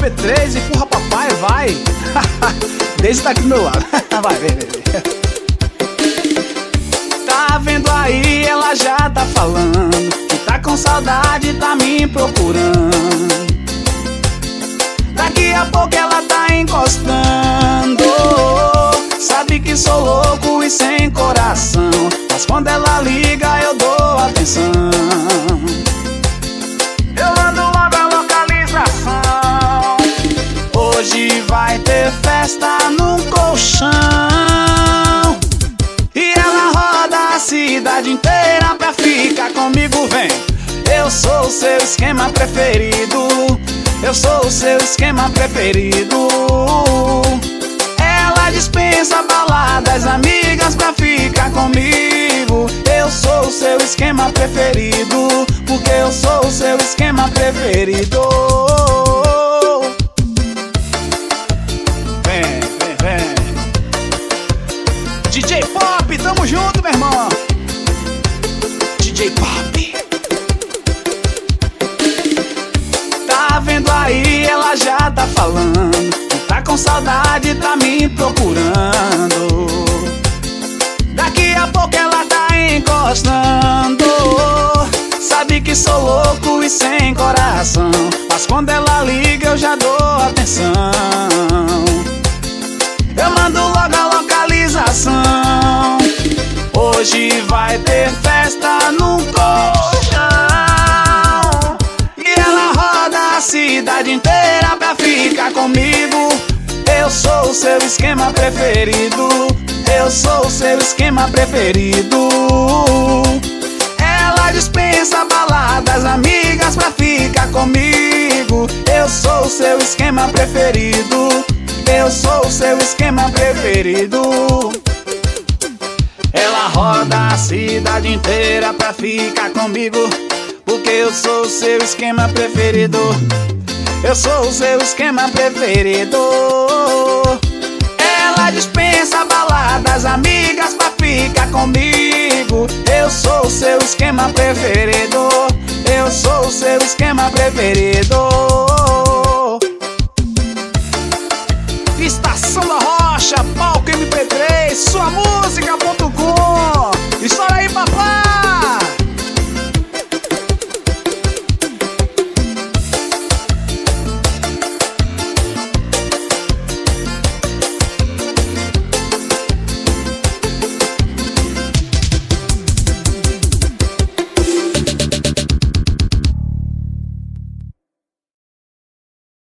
MP3, empurra papai, vai. Desde tá aqui do meu lado. Vai, vem. Tá vendo aí, ela já tá falando que tá com saudade, tá me procurando. Daqui a pouco ela tá encostando. Sabe que sou louco e sem coração, mas quando ela liga eu dou atenção. Eu mando logo a localização. Hoje vai ter festa num colchão e ela roda a cidade inteira pra ficar comigo, vem. Eu sou o seu esquema preferido. Eu sou o seu esquema preferido. Ela dispensa baladas, amigas pra ficar comigo. Eu sou o seu esquema preferido, porque eu sou o seu esquema preferido. Vem. DJ Pop, tamo junto, meu irmão. DJ Pop. Tá vendo aí, ela já tá falando que tá com saudade, tá me procurando. Daqui a pouco ela tá encostando. Sabe que sou louco e sem coração, mas quando ela liga eu já dou atenção. Eu mando logo a localização. Hoje vai ter festa num colchão e ela roda a cidade inteira pra ficar comigo. Eu sou o seu esquema preferido. Eu sou o seu esquema preferido. Ela dispensa baladas, amigas pra ficar comigo. Eu sou o seu esquema preferido. Eu sou o seu esquema preferido. Ela roda a cidade inteira pra ficar comigo, porque eu sou o seu esquema preferido. Eu sou o seu esquema preferido. Ela dispensa baladas, amigas pra ficar comigo. Eu sou o seu esquema preferido. Eu sou o seu esquema preferido. Estação da Rocha, palco MP3, sua música,